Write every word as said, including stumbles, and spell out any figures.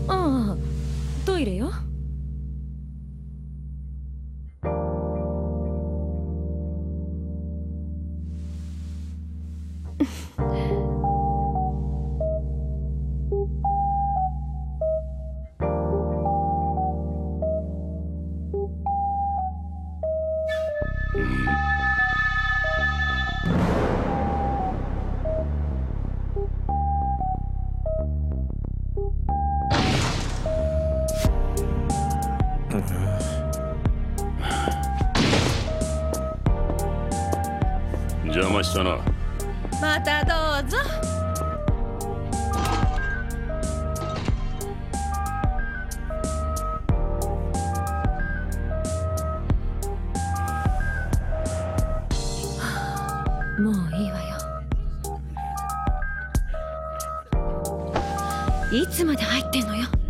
ああ、トイレよ。 邪魔したな。 またどうぞ。もういいわよ。いつまで入ってんのよ。